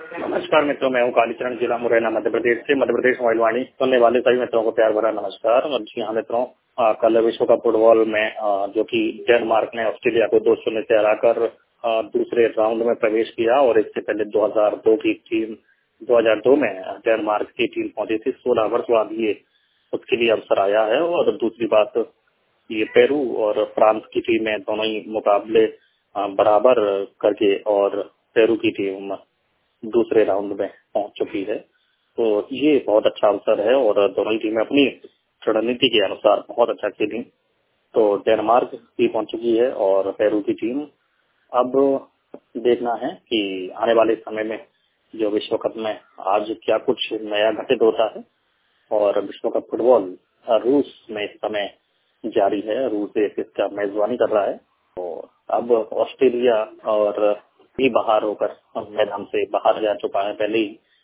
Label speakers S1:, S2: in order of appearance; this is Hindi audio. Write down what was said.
S1: नमस्कार मित्रों, मैं हूँ कालीचरण, जिला मुरैना, मध्य प्रदेश से। मध्य प्रदेश मोबाइल वाणी सुनने वाले सभी मित्रों को प्यार भरा नमस्कार। और जी हाँ मित्रों, कल विश्व कप फुटबॉल में जो कि डेनमार्क ने ऑस्ट्रेलिया को 2-0 से हराकर दूसरे राउंड में प्रवेश किया। और इससे पहले 2002 में डेनमार्क की टीम पहुंची थी। 16 वर्ष बाद ये उसके लिए अवसर आया है। और दूसरी बात, ये पेरू और फ्रांस की टीमें दोनों ही मुकाबले बराबर करके और पेरू की टीम दूसरे राउंड में पहुंच चुकी है। तो ये बहुत अच्छा अवसर है और दोनों ही टीमें अपनी रणनीति के अनुसार बहुत अच्छा खेली। तो डेनमार्क भी पहुंच चुकी है और पेरू की टीम। अब देखना है कि आने वाले समय में जो विश्व कप में आज क्या कुछ नया घटित होता है। और विश्व कप फुटबॉल रूस में इस समय जारी है। रूस इसका मेजबानी कर रहा है। तो अब ऑस्ट्रेलिया और भी बाहर होकर मैदान से बाहर जा चुका है पहले ही।